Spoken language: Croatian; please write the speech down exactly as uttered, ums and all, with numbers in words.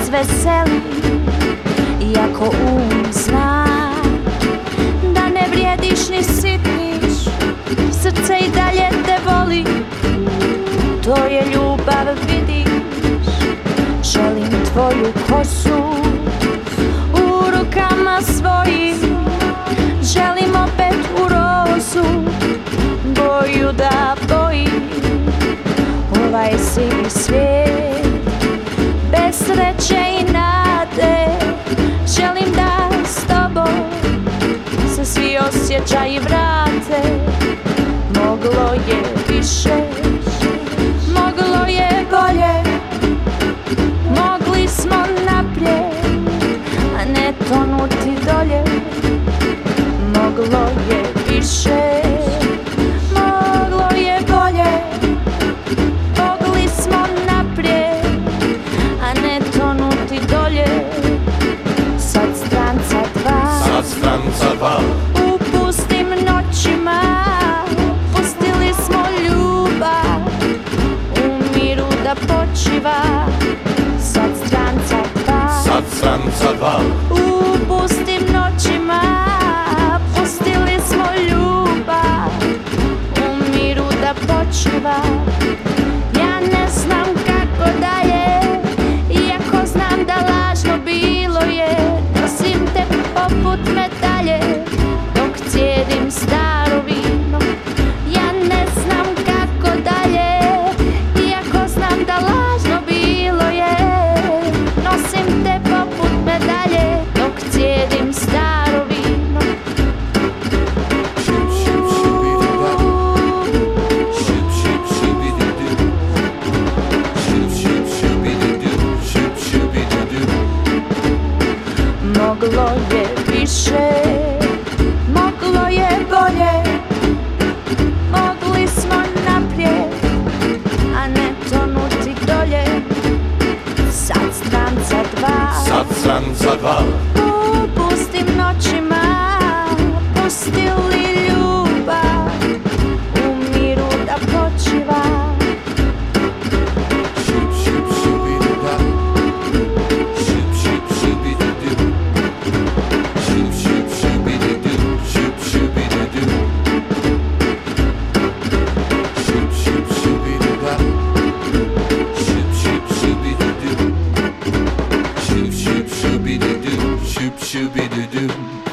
razveseli, iako um zna da ne vrijediš ni sitniš, srce i dalje te voli, to je ljubav, vidiš. Želim tvoju kosu u rukama svojim, želim opet u rozu boju da bojim ovaj sivi svijet bez sreće i nade. Želim da s tobom se svi osjećaji vrate. Moglo je više, moglo je bolje, mogli smo naprijed, a ne tonuti dolje. Moglo je više, moglo je bolje, mogli smo naprijed, a ne tonuti dolje. Sad stranca dva, sad stranca dva, u pustim noćima pustili smo ljubav u miru da počiva. Sad stranca dva, sad stranca dva, u pustim noćima pustili smo ljubav u miru da počiva. Ja ne znam kako dalje, iako znam da lažno bilo je. Nosim te poput medalje dok cijedim staro vino. Ja ne znam kako dalje, iako znam da lažno bilo je. Nosim te poput medalje dok cijedim staro vino. Moglo je više, moglo je bolje, mogli smo naprijed, a ne tonuti dolje. Sad stranca dva, sad stranca dva, u pustim noćima pustili ljubav u miru da počiva. Shoop, shooby-doo-doo.